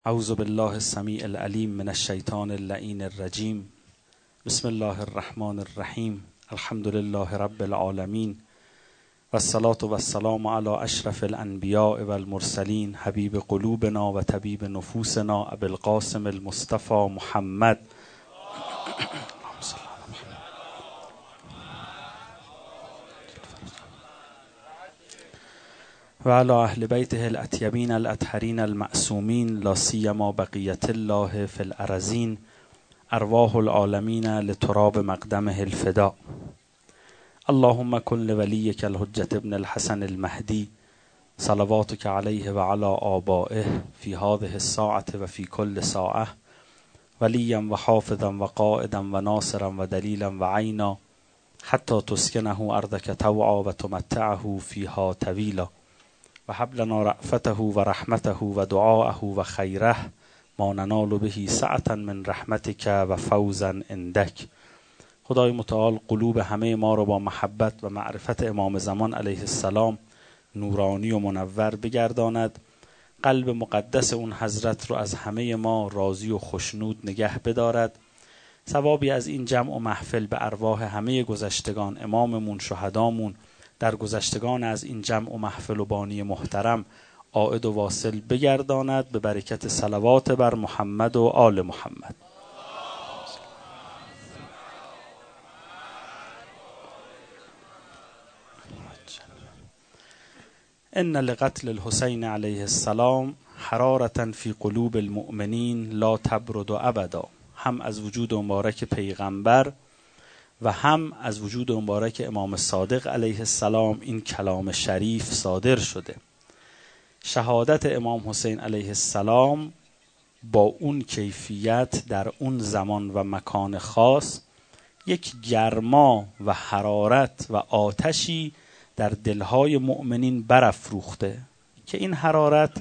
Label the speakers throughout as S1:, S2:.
S1: اعوذ بالله السمیع العلیم من الشیطان اللعین الرجیم. بسم الله الرحمن الرحیم. الحمد لله رب العالمین و الصلاة و السلام علی اشرف الانبیاء و المرسلین حبیب قلوبنا و طبیب نفوسنا ابی القاسم المصطفى محمد و علی اهل بیته الاطیبین الاطهرین المعصومین لا سیما بقیة الله فی الارضین ارواح العالمین لتراب مقدمه الفداء. اللهم کن لولیک الحجة ابن الحسن المهدی صلواتک علیه و علی آبائه فی هذه الساعة و فی کل ساعة ولیا و حافظا و قائدا و ناصرا و دلیلا و عینا حتی تسکنه ارضک طوعا و تمتعه فیها طویلا و هب لنا رأفته و رحمته و دعاءه و خیره ما ننال به سعة من رحمتک و فوزا عندک. خدای متعال قلوب همه ما رو با محبت و معرفت امام زمان علیه السلام نورانی و منور بگرداند. قلب مقدس اون حضرت رو از همه ما راضی و خشنود نگه بدارد. ثوابی از این جمع و محفل به ارواح همه گذشتگان، اماممون، شهدامون، در گذشتگان از این جمع و محفل و بانی محترم عائد و واصل بگرداند به برکت صلوات بر محمد و آل محمد. ان لقتل الحسین علیه السلام حرارة فی قلوب المؤمنین لا تبرد ابدا. هم از وجود مبارک پیغمبر و هم از وجود مبارک امام صادق علیه السلام این کلام شریف صادر شده. شهادت امام حسین علیه السلام با اون کیفیت در اون زمان و مکان خاص یک گرما و حرارت و آتشی در دلهای مؤمنین برافروخته که این حرارت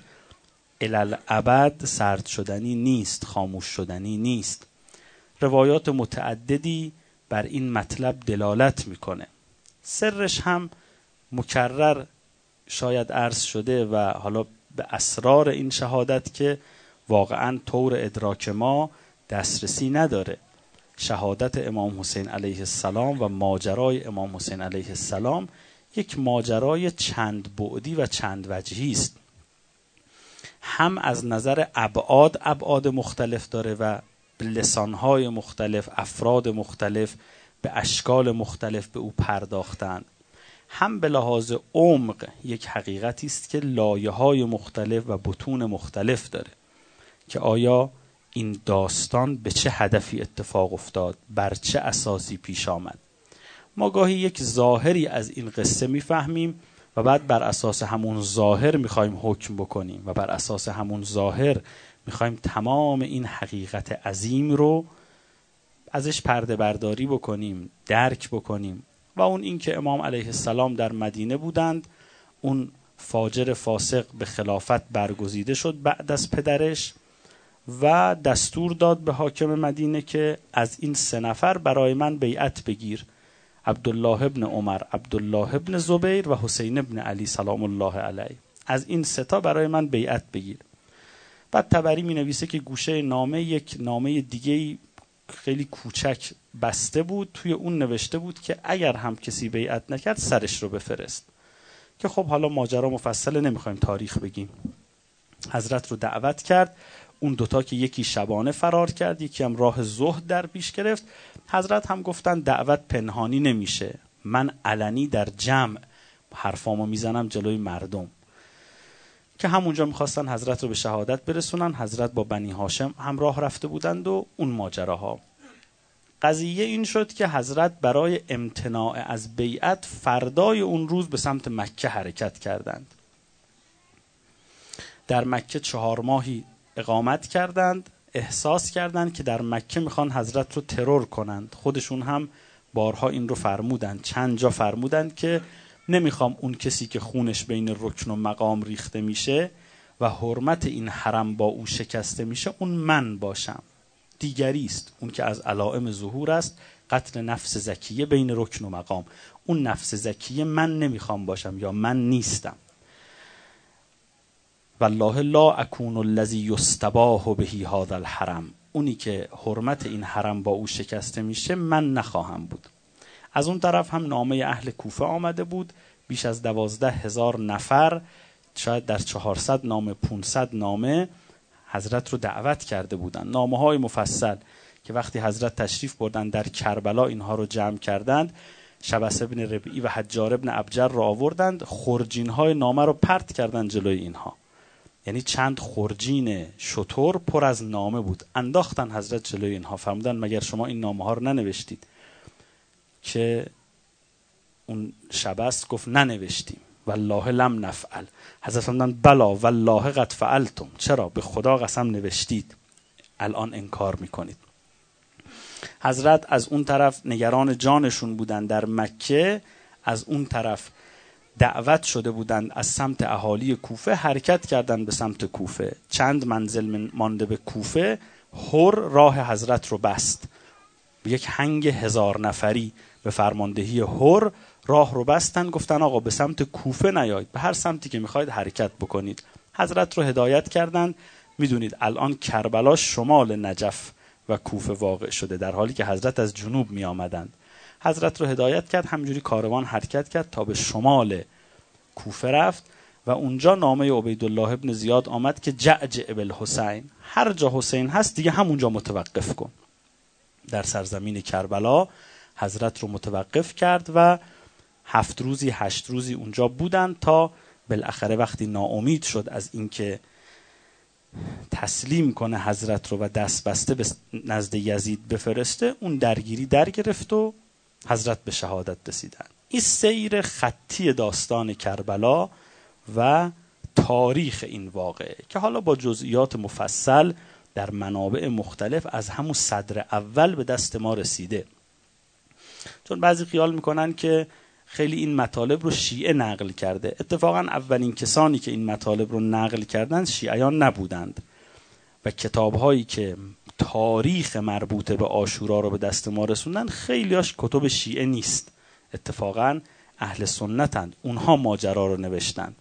S1: الالابد سرد شدنی نیست، خاموش شدنی نیست. روایات متعددی بر این مطلب دلالت میکنه. سرش هم مکرر شاید عرض شده و حالا به اسرار این شهادت که واقعا طور ادراک ما دسترسی نداره. شهادت امام حسین علیه السلام و ماجرای امام حسین علیه السلام یک ماجرای چند بعدی و چند وجهی است. هم از نظر ابعاد مختلف داره و به لسانهای مختلف، افراد مختلف به اشکال مختلف به او پرداختند. هم به لحاظ عمق یک حقیقتی است که لایه‌های مختلف و بطون مختلف داره که آیا این داستان به چه هدفی اتفاق افتاد، بر چه اساسی پیش آمد. ما گاهی یک ظاهری از این قصه میفهمیم و بعد بر اساس همون ظاهر میخوایم حکم بکنیم و بر اساس همون ظاهر میخوایم تمام این حقیقت عظیم رو ازش پرده برداری بکنیم، درک بکنیم. و اون این که امام علیه السلام در مدینه بودند، اون فاجر فاسق به خلافت برگزیده شد بعد از پدرش و دستور داد به حاکم مدینه که از این 3 نفر برای من بیعت بگیر: عبدالله ابن عمر، عبدالله ابن زبیر و حسین ابن علی سلام الله علیه. از این 3 تا برای من بیعت بگیر. بعد طبری می نویسه که گوشه نامه یک نامه دیگه خیلی کوچک بسته بود، توی اون نوشته بود که اگر هم کسی بیعت نکرد سرش رو بفرست. که خب حالا ماجرا مفصله، نمیخوایم تاریخ بگیم. حضرت رو دعوت کرد. اون 2 تا که یکی شبانه فرار کرد، یکی هم راه زهد در پیش گرفت. حضرت هم گفتن دعوت پنهانی نمیشه، من علنی در جمع حرفامو میزنم جلوی مردم. که همونجا میخواستن حضرت رو به شهادت برسونن. حضرت با بنی هاشم همراه رفته بودند و اون ماجراها. قضیه این شد که حضرت برای امتناع از بیعت فردای اون روز به سمت مکه حرکت کردند. در مکه 4 ماهی اقامت کردند. احساس کردند که در مکه میخوان حضرت رو ترور کنند. خودشون هم بارها این رو فرمودند، چند جا فرمودند که نمیخوام اون کسی که خونش بین رکن و مقام ریخته میشه و حرمت این حرم با او شکسته میشه اون من باشم. دیگری است اون که از علائم ظهور است، قتل نفس زکیه بین رکن و مقام. اون نفس زکیه من نمیخوام باشم یا من نیستم. والله لا اکون الذی یستباح به هذا الحرم، اونی که حرمت این حرم با او شکسته میشه من نخواهم بود. از اون طرف هم نامه اهل کوفه آمده بود، بیش از 12,000 نفر، شاید در 400 نامه 500 نامه حضرت رو دعوت کرده بودن. نامه های مفصل که وقتی حضرت تشریف بردن در کربلا اینها رو جمع کردند، شبس ابن ربیعی و حجار ابن ابجر رو آوردند، خرجین های نامه رو پرت کردن جلوی اینها، یعنی چند خرجین شتر پر از نامه بود، انداختن حضرت جلوی اینها، فرمودن مگر شما این نامه ها رو ننوشتید؟ که اون شبس گفت ننوشتیم. والله لم نفعل. حضرت فرمودن بلا والله قد فعلتم، چرا؟ به خدا قسم نوشتید، الان انکار میکنید. حضرت از اون طرف نگران جانشون بودن در مکه، از اون طرف دعوت شده بودند از سمت اهالی کوفه، حرکت کردند به سمت کوفه. چند منزل مانده به کوفه، هر راه حضرت رو بست. یک هنگ 1000 نفری به فرماندهی هر راه رو بستن، گفتن آقا به سمت کوفه نیایید، به هر سمتی که میخواید حرکت بکنید. حضرت رو هدایت کردند. میدونید الان کربلا شمال نجف و کوفه واقع شده، در حالی که حضرت از جنوب می آمدند. حضرت رو هدایت کرد، همجوری کاروان حرکت کرد تا به شمال کوفه رفت و اونجا نامه عبیدالله ابن زیاد آمد که جعجع بالحسین، هر جا حسین هست دیگه همونجا متوقف کن. در سرزمین کربلا حضرت رو متوقف کرد و 7 روزی 8 روزی اونجا بودن تا بالاخره وقتی ناامید شد از اینکه تسلیم کنه حضرت رو و دست بسته به نزد یزید بفرسته، اون درگیری در گرفت و حضرت به شهادت رسیدن. این سیر خطی داستان کربلا و تاریخ این واقعه که حالا با جزئیات مفصل در منابع مختلف از همون صدر اول به دست ما رسیده. چون بعضی خیال میکنن که خیلی این مطالب رو شیعه نقل کرده. اتفاقا اولین کسانی که این مطالب رو نقل کردن شیعیان نبودند و کتاب‌هایی که تاریخ مربوط به عاشورا رو به دست ما رسوندن خیلیاش کتب شیعه نیست، اتفاقا اهل سنتند، اونها ماجرا رو نوشتن.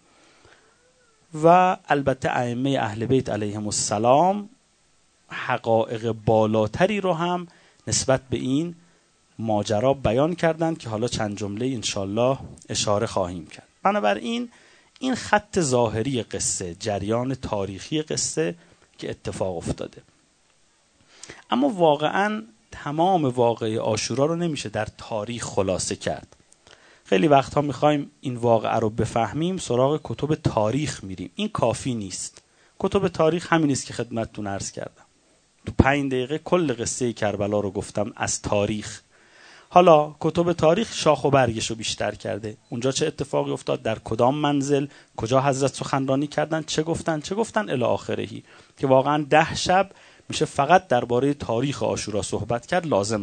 S1: و البته ائمه اهل بیت علیهم السلام حقایق بالاتری رو هم نسبت به این ماجرا بیان کردند که حالا چند جمله انشالله اشاره خواهیم کرد. بنابراین این خط ظاهری قصه، جریان تاریخی قصه که اتفاق افتاده، اما واقعا تمام واقعه عاشورا رو نمیشه در تاریخ خلاصه کرد. خیلی وقتها میخوایم این واقعه رو بفهمیم سراغ کتب تاریخ میریم، این کافی نیست. کتب تاریخ همین است که خدمتتون عرض کردم، تو 5 دقیقه کل قصه کربلا رو گفتم از تاریخ. حالا کتب تاریخ شاخ و برگش رو بیشتر کرده، اونجا چه اتفاقی افتاد، در کدام منزل، کجا حضرت سخنرانی کردن، چه گفتن الی آخرهی، که واقعا 10 شب میشه فقط درباره تاریخ عاشورا صحبت کرد. لازم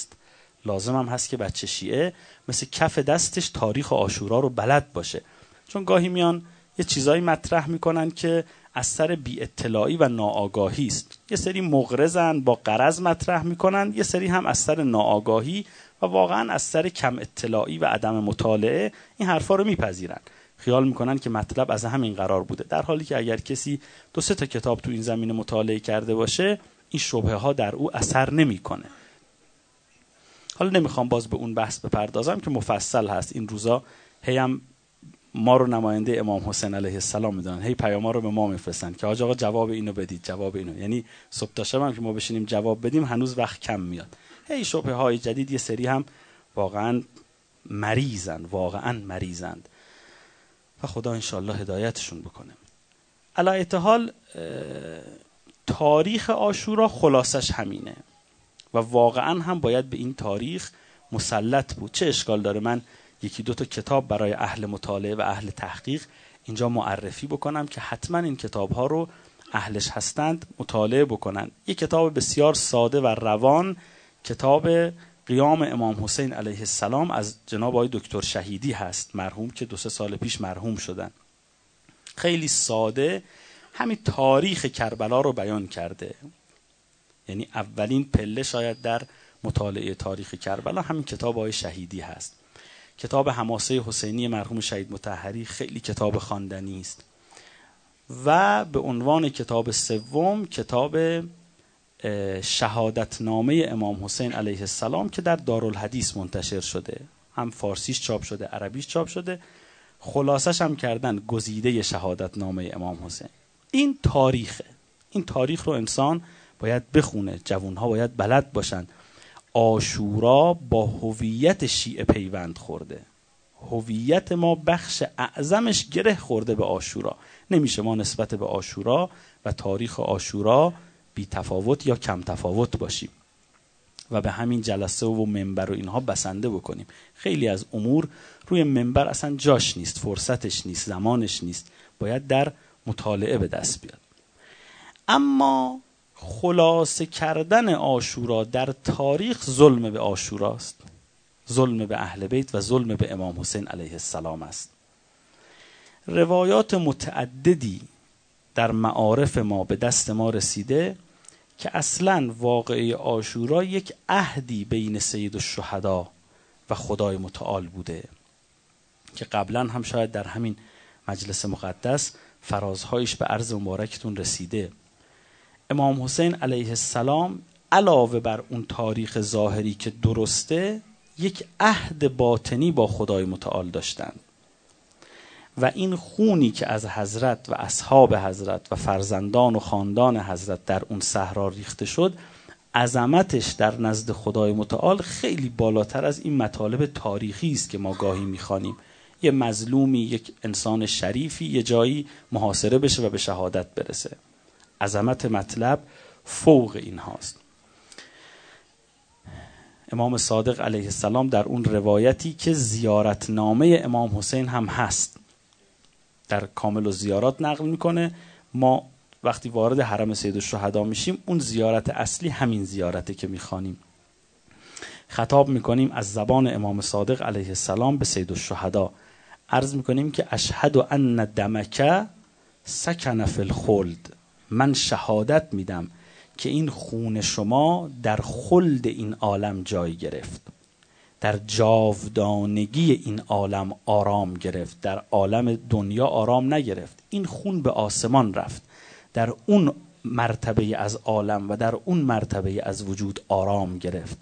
S1: هم هست که بچه شیعه مثل کف دستش تاریخ عاشورا رو بلد باشه، چون گاهی میان یه چیزایی مطرح میکنن که از سر بی اطلاعی و ناآگاهی است. یه سری مغرضن با غرض مطرح میکنن، یه سری هم از سر ناآگاهی و واقعا از سر کم اطلاعی و عدم مطالعه این حرفا رو میپذیرن، خیال میکنن که مطلب از همین قرار بوده، در حالی که اگر کسی 2-3 تا کتاب تو این زمینه مطالعه کرده باشه این شبهه ها در او اثر نمیکنه. حالا نمیخوام باز به اون بحث بپردازم که مفصل هست. این روزا هم ما رو نماینده امام حسین علیه السلام میدونن، هی پیاما رو به ما میفرستن که حاج آقا جواب اینو بدید، جواب اینو، یعنی صبح تا شب هم که ما بشینیم جواب بدیم هنوز وقت کم میاد. هی شبهه های جدید، یه سری هم واقعا مریضند و خدا انشالله هدایتشون بکنه. علی ای حال تاریخ عاشورا خلاصش همینه و واقعا هم باید به این تاریخ مسلط بود. چه اشکال داره من 1-2 تا کتاب برای اهل مطالعه و اهل تحقیق اینجا معرفی بکنم که حتما این کتاب‌ها رو اهلش هستند مطالعه بکنن. یک کتاب بسیار ساده و روان، کتاب قیام امام حسین علیه السلام از جناب آقای دکتر شهیدی هست، مرحوم، که 2-3 سال پیش مرحوم شدن. خیلی ساده همین تاریخ کربلا رو بیان کرده، یعنی اولین پله شاید در مطالعه تاریخ کربلا همین کتاب آقای شهیدی هست. کتاب حماسه حسینی مرحوم شهید مطهری خیلی کتاب خواندنی است و به عنوان کتاب سوم کتاب شهادتنامه امام حسین علیه السلام که در دارالحدیث منتشر شده، هم فارسیش چاپ شده، عربیش چاپ شده، خلاصش هم کردن گزیده شهادتنامه امام حسین. این تاریخه. این تاریخ رو انسان باید بخونه، جوانها باید بلد باشن. عاشورا با هویت شیعه پیوند خورده. هویت ما بخش اعظمش گره خورده به عاشورا. نمیشه ما نسبت به عاشورا و تاریخ عاشورا بی تفاوت یا کم تفاوت باشیم و به همین جلسه و منبر و اینها بسنده بکنیم. خیلی از امور روی منبر اصلا جاش نیست، فرصتش نیست، زمانش نیست، باید در مطالعه به دست بیاد. اما خلاصه کردن عاشورا در تاریخ ظلم به عاشورا است، ظلم به اهل بیت و ظلم به امام حسین علیه السلام است. روایات متعددی در معارف ما به دست ما رسیده که اصلا واقعه عاشورا یک عهدی بین سید الشهدا و خدای متعال بوده که قبلا هم شاید در همین مجلس مقدس فرازهایش به عرض مبارکتون رسیده. امام حسین علیه السلام علاوه بر اون تاریخ ظاهری که درسته، یک عهد باطنی با خدای متعال داشتند و این خونی که از حضرت و اصحاب حضرت و فرزندان و خاندان حضرت در اون صحرا ریخته شد، عظمتش در نزد خدای متعال خیلی بالاتر از این مطالب تاریخی است که ما گاهی میخوانیم. یه مظلومی، یک انسان شریفی یه جایی محاصره بشه و به شهادت برسه. عظمت مطلب فوق این هاست. امام صادق علیه السلام در اون روایتی که زیارتنامه امام حسین هم هست در کامل الزیارات نقل میکنه، ما وقتی وارد حرم سید الشهدا میشیم اون زیارت اصلی همین زیارته که میخوانیم. خطاب میکنیم از زبان امام صادق علیه السلام به سید الشهدا، عرض میکنیم که اشهد ان دمک سکن فی الخلد، من شهادت میدم که این خون شما در خلد این عالم جای گرفت، در جاودانگی این عالم آرام گرفت، در عالم دنیا آرام نگرفت. این خون به آسمان رفت، در اون مرتبه از عالم و در اون مرتبه از وجود آرام گرفت.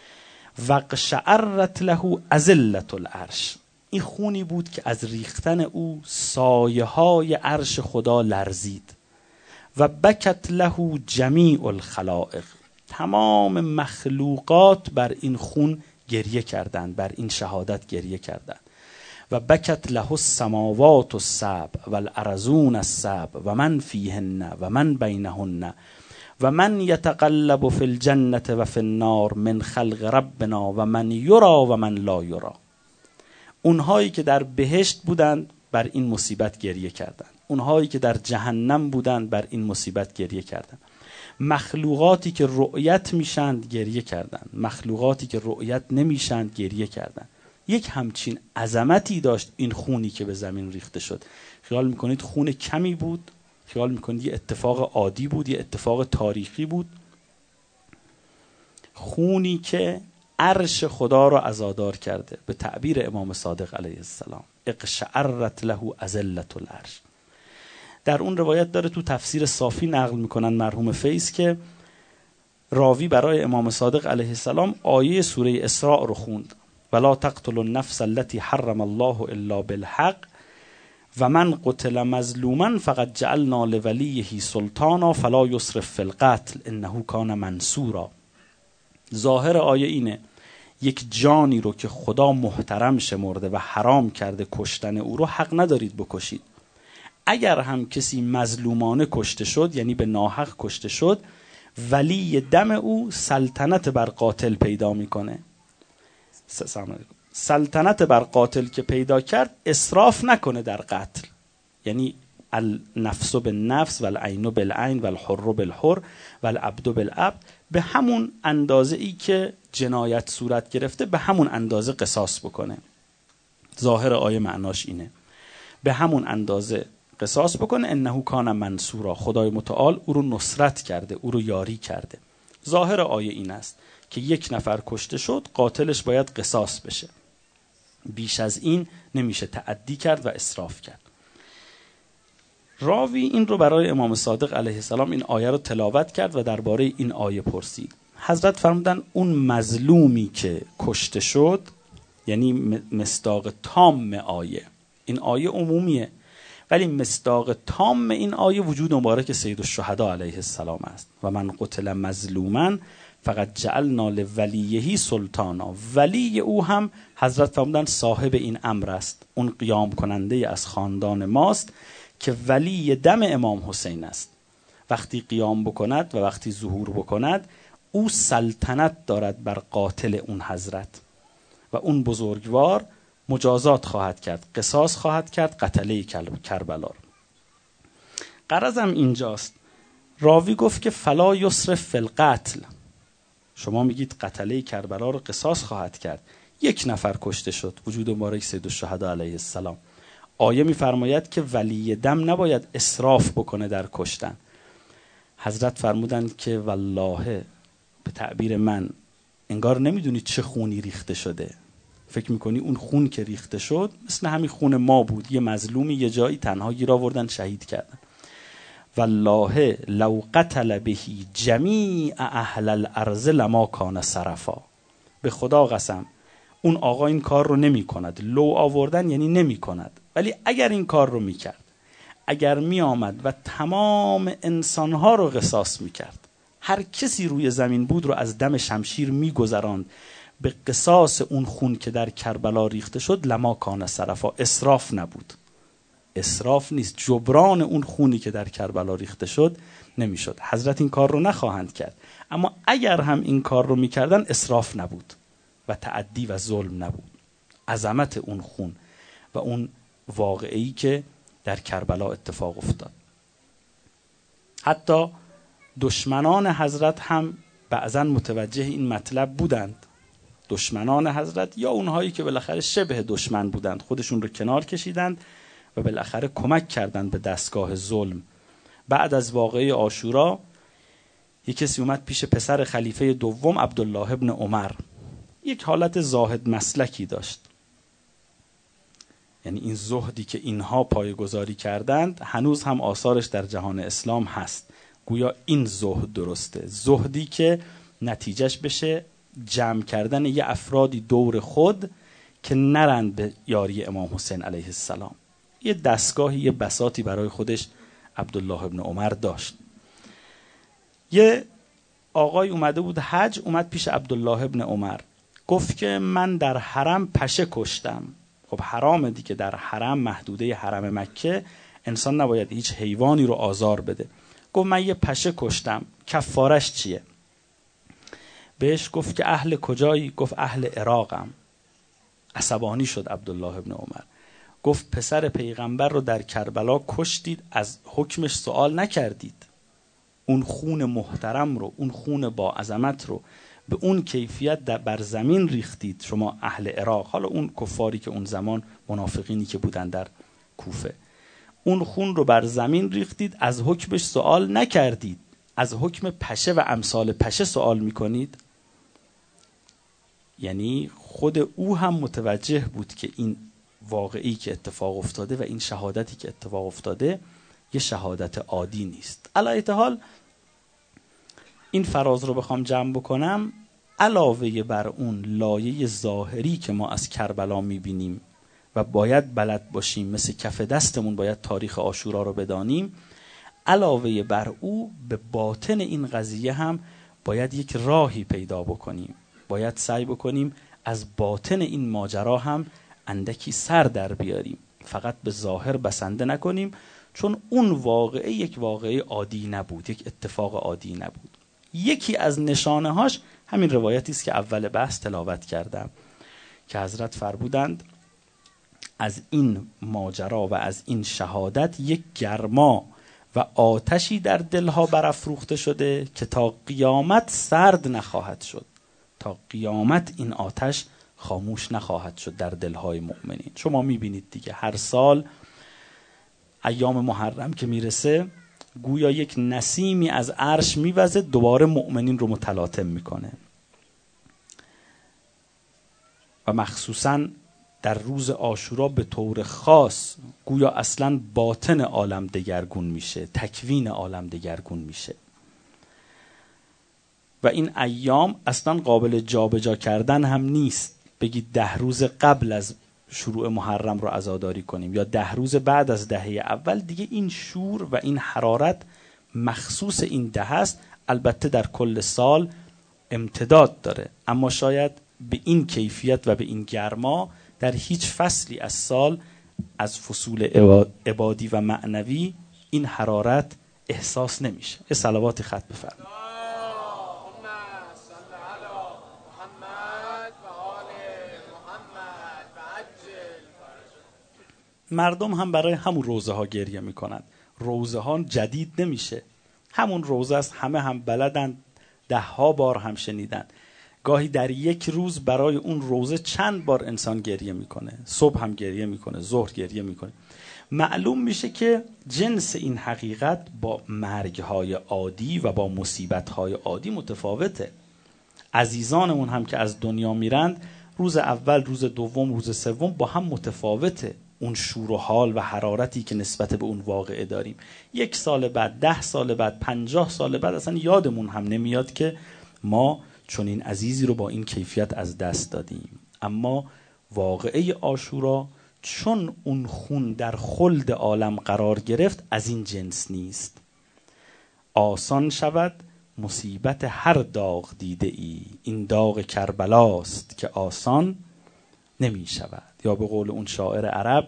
S1: وقشعرت له اذلة العرش، این خونی بود که از ریختن او سایه های عرش خدا لرزید. و بکت له جمیع الخلائق، تمام مخلوقات بر این خون گریه کردند، بر این شهادت گریه کردند. و بکت له السماوات السبع و الارضون السبع و من فیهن و من بینهن و من یتقلب فی الجنة و فی النار من خلق ربنا و من یرا و من لا یرا. اونهایی که در بهشت بودند بر این مصیبت گریه کردند، اونهایی که در جهنم بودند بر این مصیبت گریه کردند. مخلوقاتی که رؤیت میشند گریه کردند، مخلوقاتی که رؤیت نمیشند گریه کردند. یک همچین عظمتی داشت این خونی که به زمین ریخته شد. خیال میکنید خون کمی بود؟ خیال میکنید یه اتفاق عادی بود؟ یه اتفاق تاریخی بود؟ خونی که عرش خدا را عزادار کرده. به تعبیر امام صادق علیه السلام اقشعرت له اذلة العرش. در اون روایت داره، تو تفسیر صافی نقل میکنن مرحوم فیض که راوی برای امام صادق علیه السلام آیه سوره اسراء رو خوند، ولا تقتلوا النفس التي حرم الله الا بالحق و من قتل مظلوما فقد جعلنا لولیه سلطانا فلا یسرف فی القتل انه کان منصورا. ظاهر آیه اینه یک جانی رو که خدا محترم شمرده و حرام کرده کشتن او رو حق ندارید بکشید. اگر هم کسی مظلومانه کشته شد، یعنی به ناحق کشته شد، ولی دم او سلطنت بر قاتل پیدا میکنه. سلطنت بر قاتل که پیدا کرد اسراف نکنه در قتل، یعنی النفس بالنفس و العین بالعین و الحر بالحر و العبد بالعبد، به همون اندازه ای که جنایت صورت گرفته به همون اندازه قصاص بکنه. ظاهر آیه معناش اینه، به همون اندازه قصاص بکنه. انه کان منصورا، خدای متعال او رو نصرت کرده، او رو یاری کرده. ظاهر آیه این است که یک نفر کشته شد، قاتلش باید قصاص بشه، بیش از این نمیشه تعدی کرد و اسراف کرد. راوی این رو برای امام صادق علیه السلام این آیه رو تلاوت کرد و درباره این آیه پرسید. حضرت فرمودن اون مظلومی که کشته شد، یعنی مصداق تام آیه، این آیه عمومیه ولی مصداق تام این آیه وجود مبارک سید الشهدا علیه السلام است. و من قتل مظلوما فقط جعلنا لولیه سلطانا. ولی او هم حضرت فرمودن صاحب این امر است، اون قیام کننده از خاندان ماست که ولی دم امام حسین است. وقتی قیام بکند و وقتی ظهور بکند او سلطنت دارد بر قاتل اون حضرت و اون بزرگوار مجازات خواهد کرد، قصاص خواهد کرد قتله کربلا رو. غرضم اینجاست، راوی گفت که فلا یسرف فی القتل، شما میگید قتله کربلا رو قصاص خواهد کرد، یک نفر کشته شد، وجود مبارک سید الشهدا علیه السلام. آیه میفرماید که ولی دم نباید اسراف بکنه در کشتن. حضرت فرمودند که والله به تعبیر من انگار نمیدونی چه خونی ریخته شده، فکر میکنی اون خون که ریخته شد مثل همین خون ما بود، یه مظلومی یه جایی تنها گیر آوردن شهید کردن. والله لو قتل بهی جمیع اهل الارض لما کان صرفا. به خدا قسم اون آقا این کار رو نمی کند. لو آوردن یعنی نمی کند، ولی اگر این کار رو می کرد، اگر می آمد و تمام انسانها رو قصاص می کرد، هر کسی روی زمین بود رو از دم شمشیر می گذراند به قصاص اون خون که در کربلا ریخته شد، لما کان صرفا، اسراف نبود، اسراف نیست، جبران اون خونی که در کربلا ریخته شد نمیشد. حضرت این کار رو نخواهند کرد، اما اگر هم این کار رو میکردن اسراف نبود و تعدی و ظلم نبود. عظمت اون خون و اون واقعی که در کربلا اتفاق افتاد. حتی دشمنان حضرت هم بعضا متوجه این مطلب بودند. دشمنان حضرت یا اونهایی که بالاخره شبه دشمن بودند خودشون رو کنار کشیدند و بالاخره کمک کردند به دستگاه ظلم. بعد از واقعه عاشورا یک کسی اومد پیش پسر خلیفه دوم عبدالله ابن عمر، یک حالت زاهد مسلکی داشت، یعنی این زهدی که اینها پایه‌گذاری کردند هنوز هم آثارش در جهان اسلام هست. گویا این زهد درسته، زهدی که نتیجهش بشه جمع کردن یه افرادی دور خود که نرند به یاری امام حسین علیه السلام. یه دستگاهی، یه بساطی برای خودش عبدالله ابن عمر داشت. یه آقای اومده بود حج، اومد پیش عبدالله ابن عمر، گفت که من در حرم پشه کشتم. خب حرامه دیگه، در حرم، محدوده حرم مکه، انسان نباید هیچ حیوانی رو آزار بده. گفت من یه پشه کشتم، کفارش چیه؟ بهش گفت که اهل کجایی؟ گفت اهل عراقم. عصبانی شد عبدالله ابن عمر، گفت پسر پیغمبر رو در کربلا کشتید، از حکمش سوال نکردید، اون خون محترم رو، اون خون با عظمت رو به اون کیفیت بر زمین ریختید شما اهل عراق. حالا اون کفاری که اون زمان منافقینی که بودن در کوفه، اون خون رو بر زمین ریختید، از حکمش سوال نکردید، از حکم پشه و امثال پشه سوال میکنید. یعنی خود او هم متوجه بود که این واقعی که اتفاق افتاده و این شهادتی که اتفاق افتاده یه شهادت عادی نیست. علی ای حال این فراز رو بخوام جمع بکنم، علاوه بر اون لایه ظاهری که ما از کربلا میبینیم و باید بلد باشیم، مثل کف دستمون باید تاریخ عاشورا رو بدانیم، علاوه بر او به باطن این قضیه هم باید یک راهی پیدا بکنیم، باید سعی بکنیم از باطن این ماجرا هم اندکی سر در بیاریم، فقط به ظاهر بسنده نکنیم، چون اون واقعه یک واقعه عادی نبود، یک اتفاق عادی نبود. یکی از نشانه هاش همین روایتی است که اول بحث تلاوت کردم که حضرت فرمودند از این ماجرا و از این شهادت یک گرما و آتشی در دلها برافروخته شده که تا قیامت سرد نخواهد شد، تا قیامت این آتش خاموش نخواهد شد در دلهای مؤمنین. شما میبینید دیگه هر سال ایام محرم که میرسه گویا یک نسیمی از عرش میوزه، دوباره مؤمنین رو متلاطم میکنه و مخصوصا در روز عاشورا به طور خاص گویا اصلا باطن عالم دگرگون میشه، تکوین عالم دگرگون میشه و این ایام اصلا قابل جابجا کردن هم نیست. بگید 10 روز قبل از شروع محرم رو عزاداری کنیم یا 10 روز بعد از دهه اول، دیگه این شور و این حرارت مخصوص این دهه است. البته در کل سال امتداد داره، اما شاید به این کیفیت و به این گرما در هیچ فصلی از سال از فصول عبادی و معنوی این حرارت احساس نمیشه. یه صلوات خط بفرمایید. مردم هم برای همون روزه ها گریه میکنن. روزه ها جدید نمیشه، همون روزه است، همه هم بلدن، 10 بار هم شنیدن. گاهی در یک روز برای اون روزه چند بار انسان گریه میکنه، صبح هم گریه میکنه، ظهر گریه میکنه. معلوم میشه که جنس این حقیقت با مرگ‌های عادی و با مصیبت‌های عادی متفاوته. عزیزانمون هم که از دنیا میرند، روز اول، روز دوم، روز سوم با هم متفاوته. اون شور و حال و حرارتی که نسبت به اون واقعه داریم، 1 سال بعد، 10 سال بعد، 50 سال بعد اصلا یادمون هم نمیاد که ما چون این عزیزی رو با این کیفیت از دست دادیم. اما واقعه عاشورا چون اون خون در خلد عالم قرار گرفت، از این جنس نیست. آسان شود مصیبت هر داغ دیده ای، این داغ کربلاست که آسان نمی شود. یا به قول اون شاعر عرب،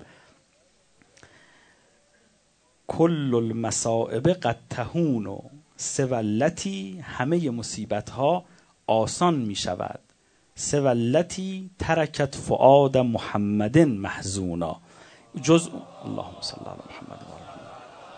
S1: کل المصائب قد تهون سوالتی، همه مصیبت ها آسان می شود، سوالتی ترکت فؤاد محمد محزونا. جز اللهم صل علی محمد و آل محمد.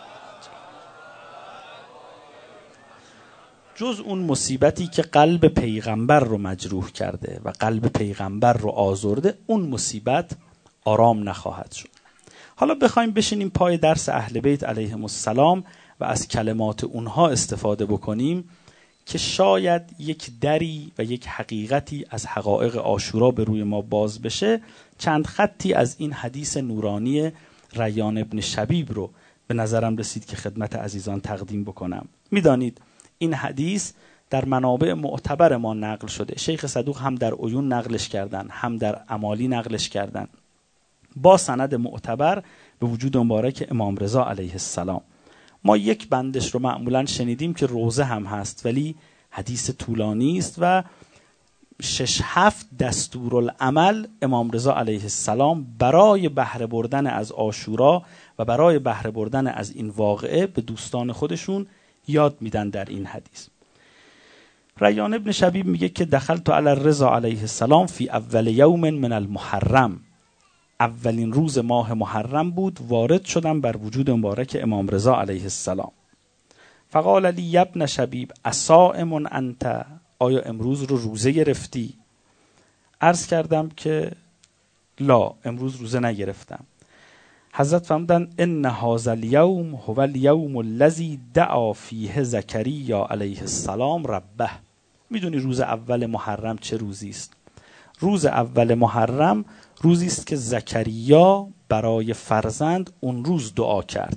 S1: جز اون مصیبتی که قلب پیغمبر رو مجروح کرده و قلب پیغمبر رو آزرده، اون مصیبت آرام نخواهد شد. حالا بخوایم بشینیم پای درس اهل بیت علیهم السلام و از کلمات اونها استفاده بکنیم که شاید یک دری و یک حقیقتی از حقایق عاشورا به روی ما باز بشه، چند خطی از این حدیث نورانی ریان ابن شبیب رو به نظرم رسید که خدمت عزیزان تقدیم بکنم. میدانید این حدیث در منابع معتبر ما نقل شده. شیخ صدوق هم در عیون نقلش کردن، هم در امالی نقلش کردن، با سند معتبر به وجود مبارک امام رضا علیه السلام. ما یک بندش رو معمولا شنیدیم که روزه هم هست، ولی حدیث طولانی است و 6-7 دستورالعمل امام رضا علیه السلام برای بهره بردن از عاشورا و برای بهره بردن از این واقعه به دوستان خودشون یاد میدن در این حدیث. ریان ابن شبیب میگه که دخلت علی الرضا علیه السلام فی اول یوم من المحرم، اولین روز ماه محرم بود، وارد شدم بر وجود مبارک امام رضا علیه السلام. فقال لی ابن شبیب اصائم انت، آیا امروز رو روزه گرفتی؟ عرض کردم که لا، امروز روزه نگرفتم. حضرت فرمودند ان هذا اليوم هو اليوم الذي دعا فیه زکریا علیه السلام ربه. میدونی روز اول محرم چه روزی است؟ روز اول محرم روزی است که زکریا برای فرزند اون روز دعا کرد.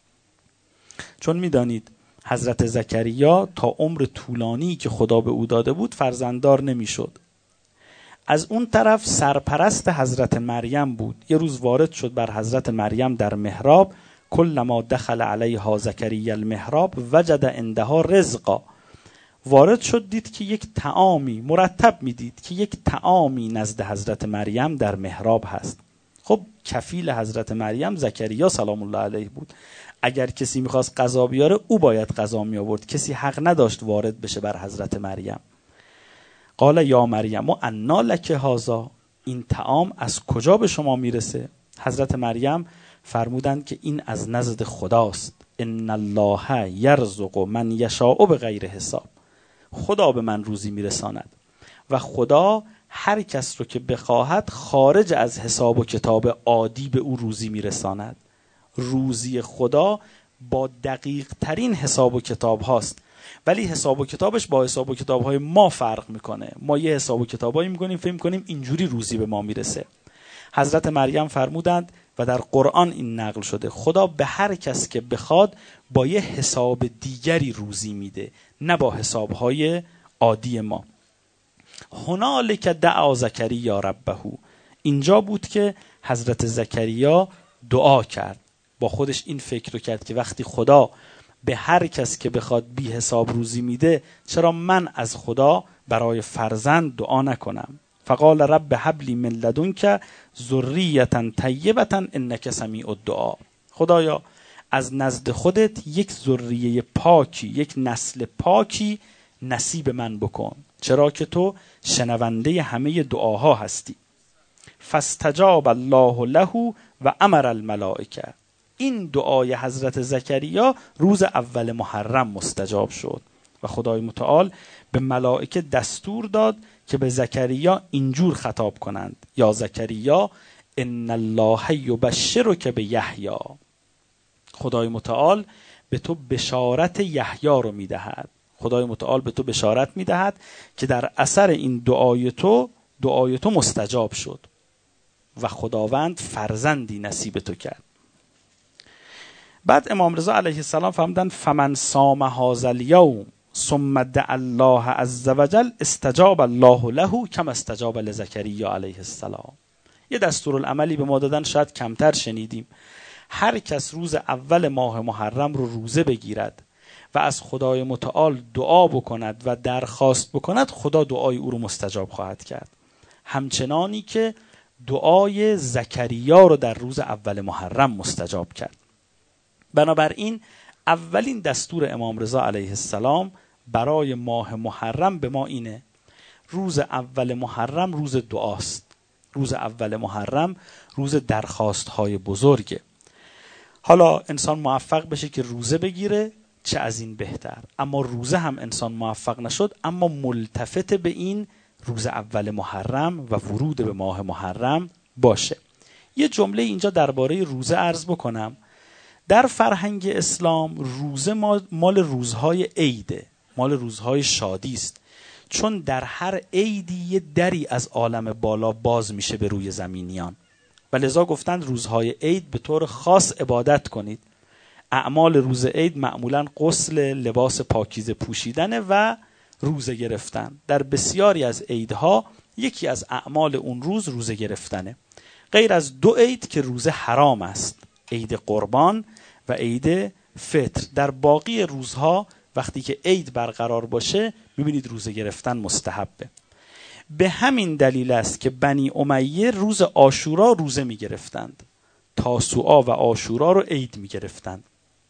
S1: چون میدانید حضرت زکریا تا عمر طولانی که خدا به او داده بود فرزنددار نمیشد. از اون طرف سرپرست حضرت مریم بود. یه روز وارد شد بر حضرت مریم در محراب، کلما دخل علیها زکریا المحراب وجد عندها رزقا. وارد شد دید که یک طعامی مرتب میدید که یک طعامی نزد حضرت مریم در محراب هست. خب کفیل حضرت مریم زکریا سلام الله علیه بود. اگر کسی میخواست غذا بیاره او باید غذا می آورد، کسی حق نداشت وارد بشه بر حضرت مریم. قال یا مریم انا لک هذا، این طعام از کجا به شما میرسه؟ حضرت مریم فرمودند که این از نزد خداست. ان الله یرزق من یشاء بغیر حساب، خدا به من روزی میرساند و خدا هر کس رو که بخواهد خارج از حساب و کتاب عادی به او روزی میرساند. روزی خدا با دقیق ترین حساب و کتاب هاست، ولی حساب و کتابش با حساب و کتاب های ما فرق میکنه. ما یه حساب و کتاب هایی میکنیم فکر میکنیم اینجوری روزی به ما میرسه. حضرت مریم فرمودند و در قرآن این نقل شده خدا به هر کس که بخواد با یه حساب دیگری روزی میده، نه با حسابهای عادی ما. هنالک دعا زکریا ربه، اینجا بود که حضرت زکریا دعا کرد، با خودش این فکر رو کرد که وقتی خدا به هر کس که بخواد بی حساب روزی میده، چرا من از خدا برای فرزند دعا نکنم؟ فقال رب هب لی من لدنک ذریة طیبة انک سمیع الدعا. خدایا از نزد خودت یک ذریه پاکی، یک نسل پاکی نصیب من بکن، چرا که تو شنونده همه دعاها هستی. فاستجاب الله له و امر الملائکه. این دعای حضرت زکریا روز اول محرم مستجاب شد و خدای متعال به ملائکه دستور داد که به زکریا اینجور خطاب کنند: یا زکریا ان الله یبشرک بیحیی. خدای متعال به تو بشارت یحیی رو میدهد. خدای متعال به تو بشارت میدهد که در اثر این دعای تو مستجاب شد و خداوند فرزندی نصیب تو کرد. بعد امام رضا علیه السلام فرمودن فمن صام هذا الیوم ثم دعا الله عز وجل استجاب الله له کما استجاب لزکریا علیه السلام. یه دستورالعملی به ما دادن، شاید کمتر شنیدیم. هر کس روز اول ماه محرم رو روزه بگیرد و از خدای متعال دعا بکند و درخواست بکند، خدا دعای او رو مستجاب خواهد کرد، همچنانی که دعای زکریا رو در روز اول محرم مستجاب کرد. بنابراین اولین دستور امام رضا علیه السلام برای ماه محرم به ما اینه: روز اول محرم روز دعاست، روز اول محرم روز درخواست های بزرگه. حالا انسان موفق بشه که روزه بگیره، چه از این بهتر. اما روزه هم انسان موفق نشد، اما ملتفت به این روز اول محرم و ورود به ماه محرم باشه. یه جمله اینجا درباره روزه عرض بکنم. در فرهنگ اسلام روزه مال روزهای عیده، مال روزهای شادی است، چون در هر عیدی یه دری از عالم بالا باز میشه به روی زمینیان و لذا گفتند روزهای عید به طور خاص عبادت کنید. اعمال روز عید معمولاً غسل، لباس پاکیزه پوشیدن و روزه گرفتن. در بسیاری از عیدها یکی از اعمال اون روز روزه گرفتنه، غیر از دو عید که روزه حرام است، عید قربان و عید فطر. در باقی روزها وقتی که عید برقرار باشه میبینید روزه گرفتن مستحبه. به همین دلیل است که بنی امیه روز عاشورا روزه میگرفتند، تاسوعا و عاشورا رو عید میگرفتند.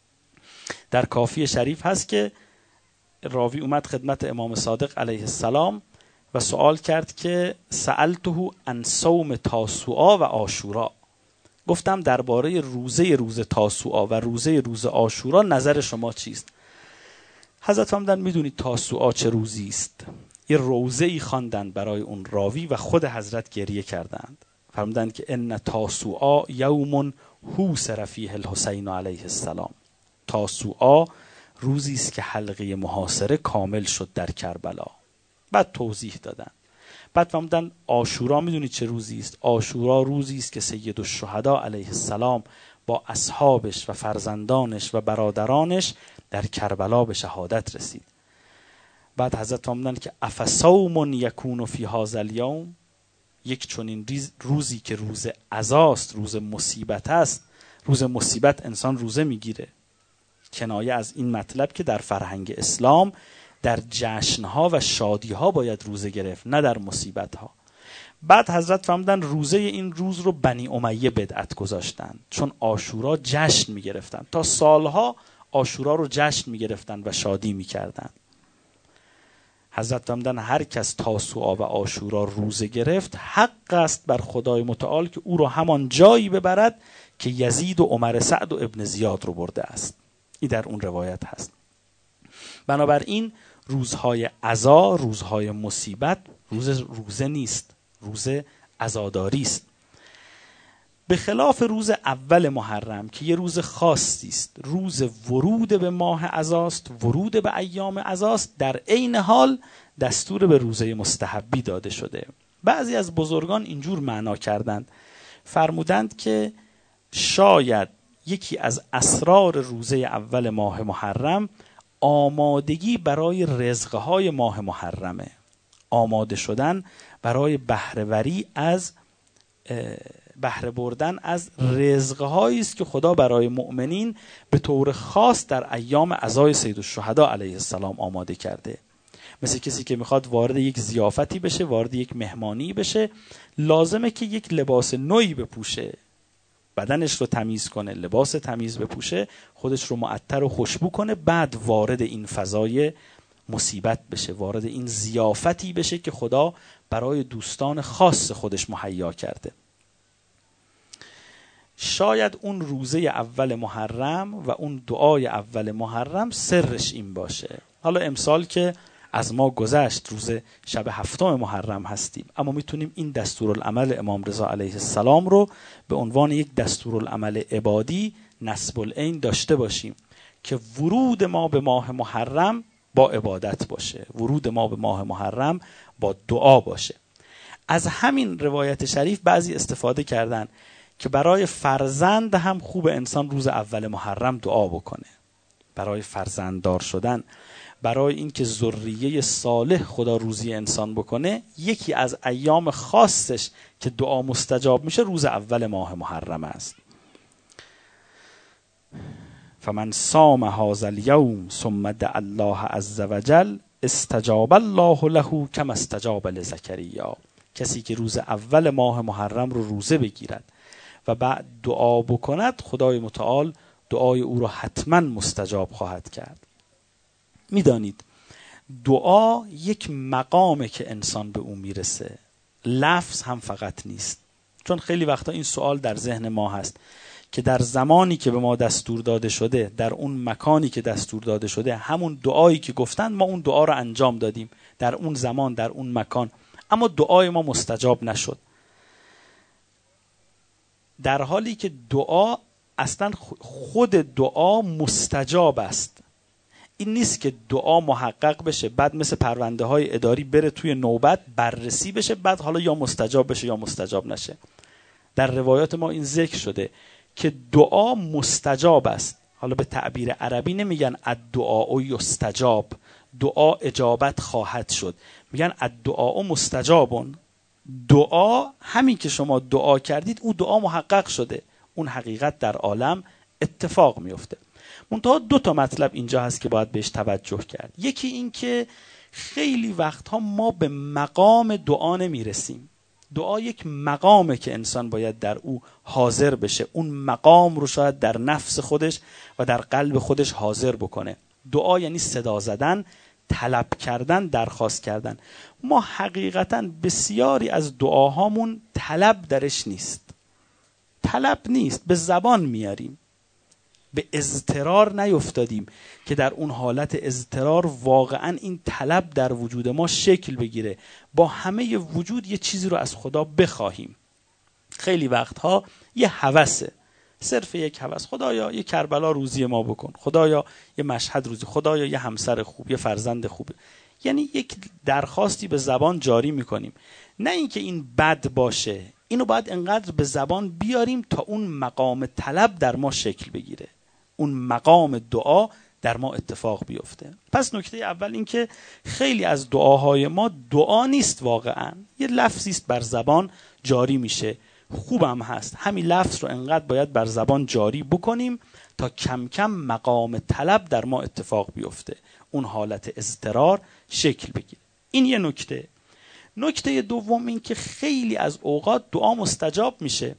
S1: در کافی شریف هست که راوی اومد خدمت امام صادق علیه السلام و سوال کرد که سألته عن صوم تاسوعا و عاشورا، گفتم درباره روز تاسوعا و روز عاشورا نظر شما چیست؟ حضرت فرمودند میدونید تاسوعا چه روزی است؟ یه روزه‌ای خواندند برای اون راوی و خود حضرت گریه کردند. فرمودند که ان تاسوعا یوم حوصر فیه الحسین علیه السلام. تاسوعا روزی است که حلقه محاصره کامل شد در کربلا. بعد توضیح دادن. بعد فرمودن عاشورا میدونید چه روزی است؟ عاشورا روزی است که سید الشهدا علیه السلام با اصحابش و فرزندانش و برادرانش در کربلا به شهادت رسید. بعد حضرت فرمودن که افصوم یکون فی هذا الیوم، یک چنین روزی که روز عزاست، روز مصیبت است، روز مصیبت انسان روزه میگیره. کنایه از این مطلب که در فرهنگ اسلام در جشنها و شادیها باید روزه گرفت، نه در مصیبتها. بعد حضرت فرمودن روزه این روز رو بنی امیه بدعت گذاشتن، چون عاشورا جشن میگرفتن، تا سالها عاشورا رو جشن میگرفتن و شادی میکردن. حضرت فرمودن هر کس تاسوعا و عاشورا روزه گرفت، حق است بر خدای متعال که او رو همان جایی ببرد که یزید و عمر سعد و ابن زیاد رو برده است. این در اون روایت هست. بنابراین روزهای عزا، روزهای مصیبت روزه نیست، روز عزاداری است. به خلاف روز اول محرم که یه روز خاصی است، روز ورود به ماه عزاست، ورود به ایام عزاست، در عین حال دستور به روزه مستحبی داده شده. بعضی از بزرگان اینجور معنا کردند، فرمودند که شاید یکی از اسرار روزه اول ماه محرم آمادگی برای رزقهای ماه محرمه، آماده شدن برای بهره‌وری از بهره بردن از رزقهایی است که خدا برای مؤمنین به طور خاص در ایام عزای سیدالشهدا علیه السلام آماده کرده. مثل کسی که میخواد وارد یک ضیافتی بشه، وارد یک مهمانی بشه، لازمه که یک لباس نوعی بپوشه، بدنش رو تمیز کنه، لباس تمیز بپوشه، خودش رو معطر و خوشبو کنه، بعد وارد این فضای مصیبت بشه، وارد این ضیافتی بشه که خدا برای دوستان خاص خودش مهیا کرده. شاید اون روزه اول محرم و اون دعای اول محرم سرش این باشه. حالا امسال که از ما گذشت، روز شب 7 محرم هستیم، اما میتونیم این دستورالعمل امام رضا علیه السلام رو به عنوان یک دستورالعمل عبادی نصب العین داشته باشیم که ورود ما به ماه محرم با عبادت باشه، ورود ما به ماه محرم با دعا باشه. از همین روایت شریف بعضی استفاده کردن که برای فرزند هم خوب انسان روز اول محرم دعا بکنه، برای فرزنددار شدن، برای اینکه ذریه صالح خدا روزی انسان بکنه. یکی از ایام خاصش که دعا مستجاب میشه روز اول ماه محرم است. فمن صام هذا اليوم ثم دعا الله عز وجل استجاب الله له كما استجاب لزکریا. کسی که روز اول ماه محرم رو روزه بگیرد و بعد دعا بکند، خدای متعال دعای او را حتما مستجاب خواهد کرد. میدانید دعا یک مقامه که انسان به اون میرسه، لفظ هم فقط نیست. چون خیلی وقتا این سوال در ذهن ما هست که در زمانی که به ما دستور داده شده، در اون مکانی که دستور داده شده، همون دعایی که گفتن ما اون دعا رو انجام دادیم در اون زمان، در اون مکان، اما دعای ما مستجاب نشد. در حالی که دعا اصلا خود دعا مستجاب است. این نیست که دعا محقق بشه بعد مثل پرونده های اداری بره توی نوبت بررسی بشه بعد حالا یا مستجاب بشه یا مستجاب نشه. در روایات ما این ذکر شده که دعا مستجاب است. حالا به تعبیر عربی نمیگن الدعاء یستجاب، دعا اجابت خواهد شد، میگن الدعاء مستجابون. دعا همین که شما دعا کردید اون دعا محقق شده، اون حقیقت در عالم اتفاق میفته. منتها 2 مطلب اینجا هست که باید بهش توجه کرد. یکی این که خیلی وقتها ما به مقام دعا نمیرسیم. دعا یک مقامه که انسان باید در او حاضر بشه، اون مقام رو شاید در نفس خودش و در قلب خودش حاضر بکنه. دعا یعنی صدا زدن، طلب کردن، درخواست کردن. ما حقیقتاً بسیاری از دعاهامون طلب درش نیست. طلب نیست، به زبان میاریم، به اضطرار نیفتادیم که در اون حالت اضطرار واقعاً این طلب در وجود ما شکل بگیره، با همه وجود یه چیزی رو از خدا بخواهیم. خیلی وقتها یه هوسه، صرف یک هوس، خدایا یه کربلا روزی ما بکن، خدایا یه مشهد روزی، خدایا یه همسر خوب، یه فرزند خوب. یعنی یک درخواستی به زبان جاری میکنیم، نه اینکه این بد باشه، اینو باید انقدر به زبان بیاریم تا اون مقام طلب در ما شکل بگیره، اون مقام دعا در ما اتفاق بیفته. پس نکته اول این که خیلی از دعاهای ما دعا نیست، واقعا یه لفظی است بر زبان جاری میشه، خوبم هست، همین لفظ رو انقدر باید بر زبان جاری بکنیم تا کم کم مقام طلب در ما اتفاق بیفته، اون حالت اضطرار شکل بگیره. این یه نکته. نکته دوم این که خیلی از اوقات دعا مستجاب میشه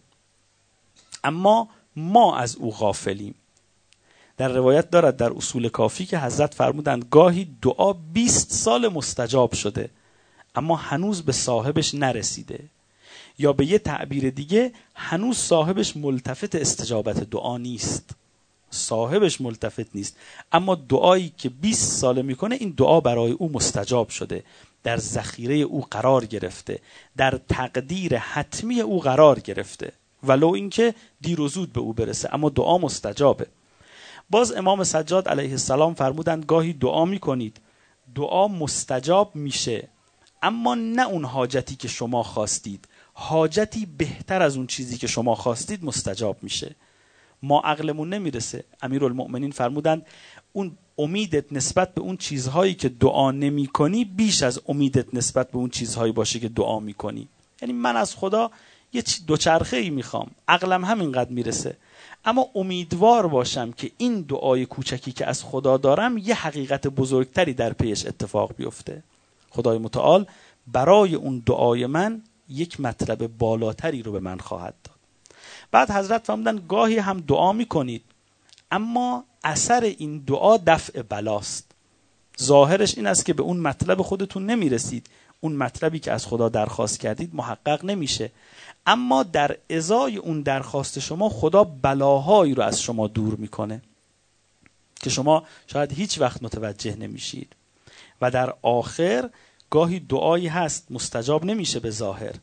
S1: اما ما از او غافلیم. در روایت دارد در اصول کافی که حضرت فرمودند گاهی دعا 20 سال مستجاب شده اما هنوز به صاحبش نرسیده، یا به یه تعبیر دیگه هنوز صاحبش ملتفت استجابت دعا نیست، صاحبش ملتفت نیست، اما دعایی که 20 سال میکنه این دعا برای او مستجاب شده، در ذخیره او قرار گرفته، در تقدیر حتمی او قرار گرفته، ولو اینکه دیر و زود به او برسه اما دعا مستجابه. باز امام سجاد علیه السلام فرمودند گاهی دعا میکنید، دعا مستجاب میشه اما نه اون حاجتی که شما خواستید، حاجتی بهتر از اون چیزی که شما خواستید مستجاب میشه. ما عقلمون نمیرسه. امیرالمؤمنین فرمودند اون امیدت نسبت به اون چیزهایی که دعا نمی کنی بیش از امیدت نسبت به اون چیزهایی باشه که دعا می کنی. یعنی من از خدا یه دوچرخه ای میخوام، عقلم همینقدر میرسه، اما امیدوار باشم که این دعای کوچکی که از خدا دارم یه حقیقت بزرگتری در پیش اتفاق بیفته. خدای متعال برای اون دعای من یک مطلب بالاتری رو به من خواهد داد. بعد حضرت فرمودن گاهی هم دعا میکنید اما اثر این دعا دفع بلاست. ظاهرش این است که به اون مطلب خودتون نمیرسید، اون مطلبی که از خدا درخواست کردید محقق نمیشه، اما در ازای اون درخواست شما خدا بلاهایی رو از شما دور میکنه که شما شاید هیچ وقت متوجه نمیشید. و در آخر گاهی دعایی هست مستجاب نمیشه به ظاهر،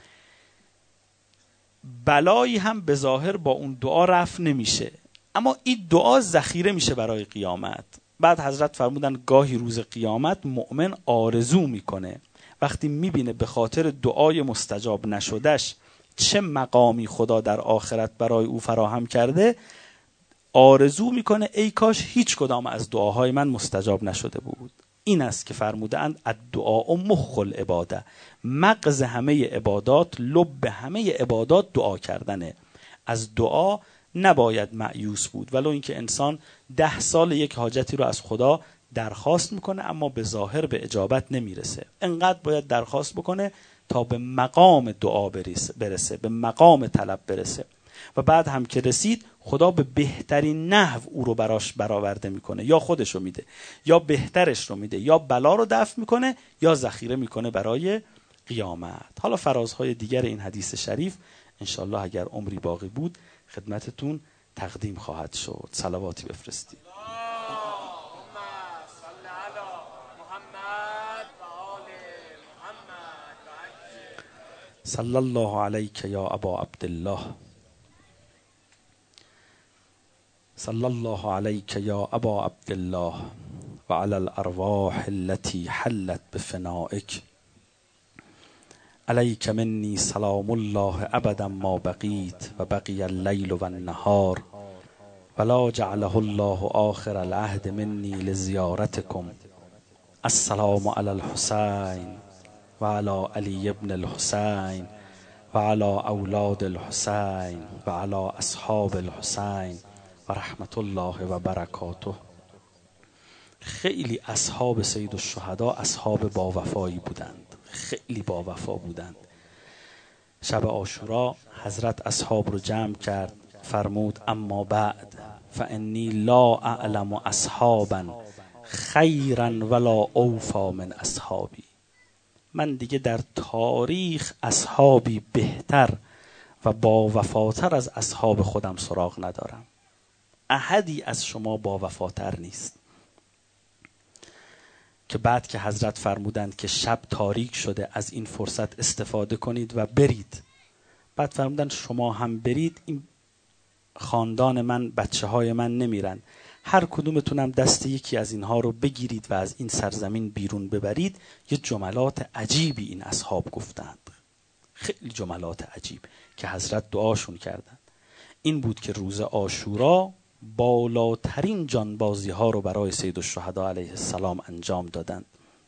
S1: بلایی هم به ظاهر با اون دعا رفع نمیشه، اما این دعا ذخیره میشه برای قیامت. بعد حضرت فرمودن گاهی روز قیامت مؤمن آرزو میکنه وقتی میبینه به خاطر دعای مستجاب نشدش چه مقامی خدا در آخرت برای او فراهم کرده، آرزو میکنه ای کاش هیچ کدام از دعاهای من مستجاب نشده بود. این است که فرمودند الدعاء مخ العباده، مغز همه عبادات، لب همه عبادات دعا کردنه. از دعا نباید مایوس بود، ولو اینکه انسان 10 سال یک حاجتی رو از خدا درخواست میکنه اما به ظاهر به اجابت نمیرسه. انقدر باید درخواست بکنه تا به مقام دعا برسه، به مقام طلب برسه، و بعد هم که رسید خدا به بهترین نحو او رو براش برآورده میکنه، یا خودش رو میده یا بهترش رو میده، یا بلا رو دفع میکنه یا ذخیره میکنه برای قیامت. حالا فرازهای دیگر این حدیث شریف انشالله اگر عمری باقی بود خدمتتون تقدیم خواهد شد. صلواتی بفرستید. صلی الله علیک یا ابا عبدالله، صلی الله علیک یا ابا عبدالله و علی الارواح التي حلت بفنائک، علیک منی سلام الله ابدا ما بقیت و بقی اللیل و النهار ولا جعله الله آخر العهد منی لزیارتکم. السلام علی الحسین و علی علی ابن الحسین و علی اولاد الحسین و علی اصحاب الحسین و رحمت الله و برکاته. خیلی اصحاب سید الشهدا اصحاب با وفایی بودند، خیلی با وفا بودند. شب عاشورا حضرت اصحاب رو جمع کرد، فرمود اما بعد فانی لا اعلم اصحابا خیرا ولا اوفا من اصحابی. من دیگه در تاریخ اصحابی بهتر و با وفاتر از اصحاب خودم سراغ ندارم. احدی از شما با وفاتر نیست. که بعد که حضرت فرمودند که شب تاریک شده از این فرصت استفاده کنید و برید، بعد فرمودند شما هم برید، این خاندان من، بچه های من نمیرن، هر کدومتونم دست یکی از اینها رو بگیرید و از این سرزمین بیرون ببرید. یه جملات عجیبی این اصحاب گفتند، خیلی جملات عجیب که حضرت دعاشون کردند. این بود که روز عاشورا بالاترین جانبازی ها رو برای سید الشهدا علیه السلام انجام دادند.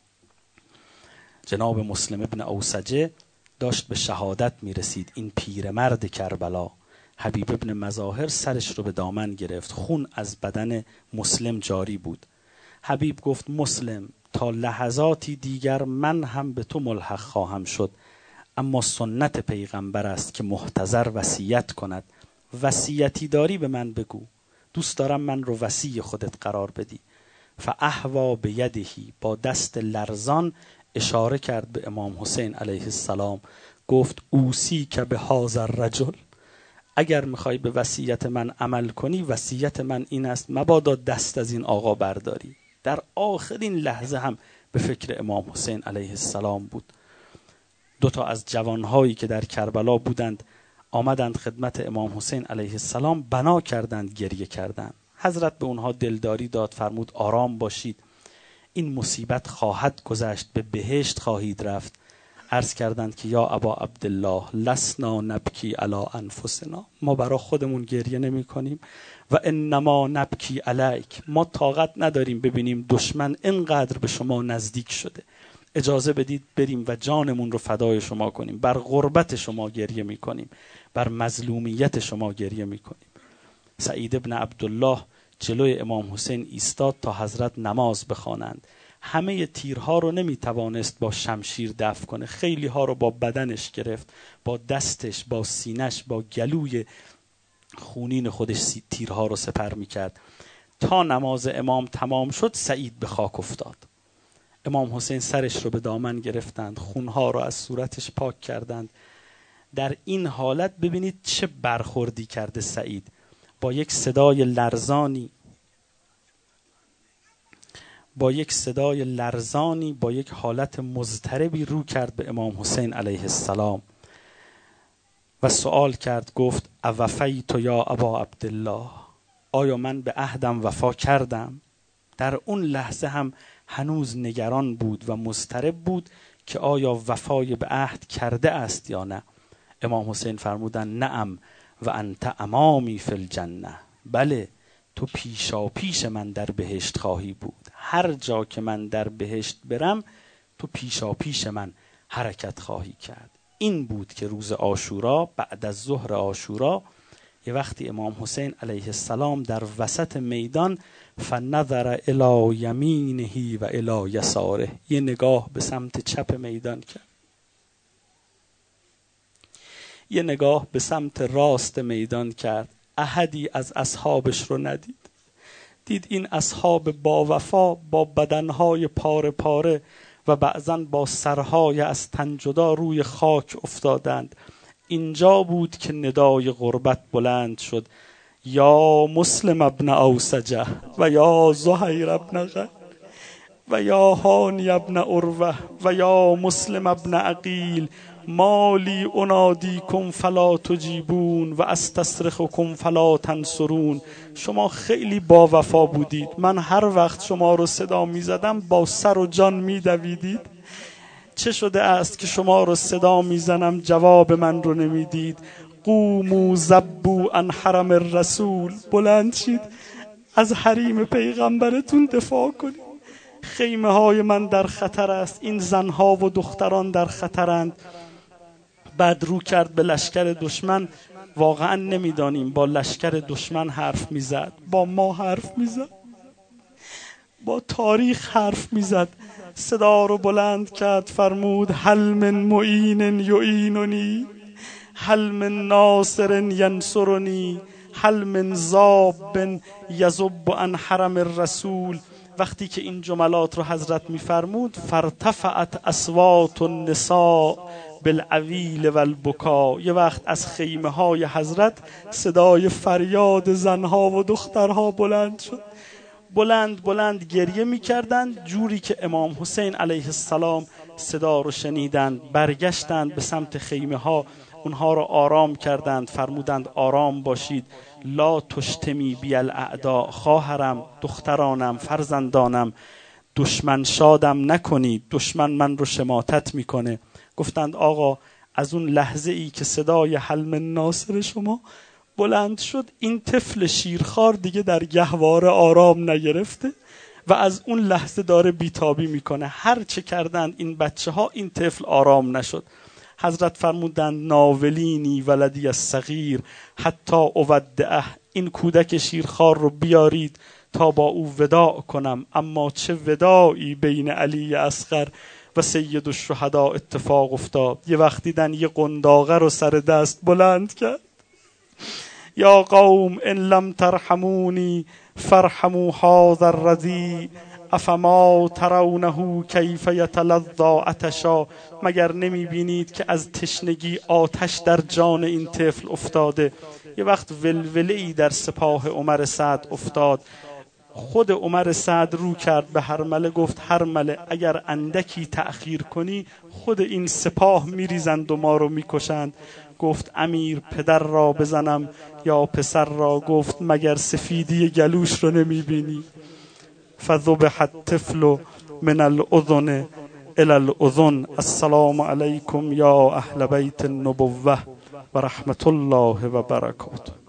S1: جناب مسلم ابن اوسجه داشت به شهادت میرسید. این پیرمرد کربلا، حبیب ابن مظاهر سرش رو به دامن گرفت، خون از بدن مسلم جاری بود. حبیب گفت مسلم تا لحظاتی دیگر من هم به تو ملحق خواهم شد، اما سنت پیغمبر است که محتضر وصیت کند. وصیتی داری به من بگو، دوست دارم من رو وصی خودت قرار بدی. فاحوا بیدهی، با دست لرزان اشاره کرد به امام حسین علیه السلام، گفت اوصی که به هذا الرجل، اگر میخوای به وصیت من عمل کنی وصیت من این است مبادا دست از این آقا برداری. در آخرین لحظه هم به فکر امام حسین علیه السلام بود. 2 از جوانهایی که در کربلا بودند آمدند خدمت امام حسین علیه السلام، بنا کردند، گریه کردند. حضرت به اونها دلداری داد، فرمود آرام باشید، این مصیبت خواهد گذشت، به بهشت خواهید رفت. عرض کردند که یا ابا عبدالله لسنا نبکی علی انفسنا، ما برای خودمون گریه نمی کنیم، و انما نبکی علیک، ما طاقت نداریم ببینیم دشمن اینقدر به شما نزدیک شده، اجازه بدید بریم و جانمون رو فدای شما کنیم، بر غربت شما گریه می کنیم، بر مظلومیت شما گریه می کنیم. سعید ابن عبدالله جلوی امام حسین ایستاد تا حضرت نماز بخوانند. همه تیرها رو نمیتوانست با شمشیر دفع کنه، خیلی ها رو با بدنش گرفت، با دستش، با سینش، با گلوی خونین خودش تیرها رو سپر میکرد. تا نماز امام تمام شد سعید به خاک افتاد. امام حسین سرش رو به دامن گرفتند، خونها رو از صورتش پاک کردند. در این حالت ببینید چه برخوردی کرده سعید، با یک صدای لرزانی، با یک حالت مضطربی رو کرد به امام حسین علیه السلام و سوال کرد، گفت اوفیت یا ابا عبدالله، آیا من به عهدم وفا کردم؟ در اون لحظه هم هنوز نگران بود و مضطرب بود که آیا وفای به عهد کرده است یا نه. امام حسین فرمودند نعم و انت امامی فی الجنه، بله تو پیشا پیش من در بهشت خواهی بود، هر جا که من در بهشت برم تو پیشا پیش من حرکت خواهی کرد. این بود که روز عاشورا، بعد از ظهر عاشورا، یه وقتی امام حسین علیه السلام در وسط میدان فنظر الی یمینه و الی یساره، یه نگاه به سمت چپ میدان کرد، یه نگاه به سمت راست میدان کرد، احدی از اصحابش رو ندید. دید این اصحاب با وفا با بدنهای پاره پاره و بعضاً با سرهای از تن جدا روی خاک افتادند. اینجا بود که ندای غربت بلند شد، یا مسلم ابن اوسجه و یا زهیر ابن غیر و یا هانی ابن عروه و یا مسلم ابن عقیل، مالی انادیکم فلا تجیبون و استصرخکم فلا تنصرون. شما خیلی با وفا بودید، من هر وقت شما رو صدا می زدم با سر و جان می دویدید. چه شده است که شما رو صدا می زنم جواب من رو نمیدید؟ قوموا ذبوا عن حرم الرسول، بلند شید از حریم پیغمبرتون دفاع کنید. خیمه های من در خطر است، این زنها و دختران در خطرند. بعد رو کرد به لشکر دشمن، واقعا نمیدانیم با لشکر دشمن حرف میزد، با ما حرف میزد، با تاریخ حرف میزد. صدا رو بلند کرد، فرمود هل من معین یعیننی، هل من ناصر ینصرنی، هل من ذاب یذب عن حرم الرسول. وقتی که این جملات رو حضرت میفرمود، فارتفعت اصوات النساء بالعویل و البکا، یه وقت از خیمه های حضرت صدای فریاد زنها و دخترها بلند شد. بلند بلند گریه میکردند، جوری که امام حسین علیه السلام صدا رو شنیدند، برگشتند به سمت خیمه ها، اونها رو آرام کردند، فرمودند آرام باشید، لا تشتمی بی الاعداء، خواهرم، دخترانم، فرزندانم، دشمن شادم نکنید، دشمن من رو شماتت میکنه. گفتند آقا از اون لحظه ای که صدای حلم ناصر شما بلند شد، این طفل شیرخوار دیگه در گهواره آرام نگرفته و از اون لحظه داره بیتابی میکنه. هر چه کردند این بچه ها، این طفل آرام نشد. حضرت فرمودند ناولینی ولدی الصغیر حتی اودعه، این کودک شیرخوار رو بیارید تا با او وداع کنم. اما چه وداعی بین علی اصغر و سید الشهدا اتفاق افتاد. یه وقت دیدن یه قنداقه رو سر دست بلند کرد، یا قوم ان لم ترحمونی فرحموا هذا الرضیع افما ترونه کیف یتلظی عطشا. مگر نمی بینید که از تشنگی آتش در جان این طفل افتاده؟ یه وقت ولوله‌ای در سپاه عمر سعد افتاد. خود عمر سعد رو کرد به هرمله، گفت هرمله اگر اندکی تأخیر کنی خود این سپاه میریزند و ما رو میکشند. گفت امیر پدر را بزنم یا پسر را؟ گفت مگر سفیدی گلوش رو نمیبینی؟ فذبح الطفل من الاذن الى الاذن. السلام علیکم یا اهل بیت النبوه و رحمت الله و برکاته.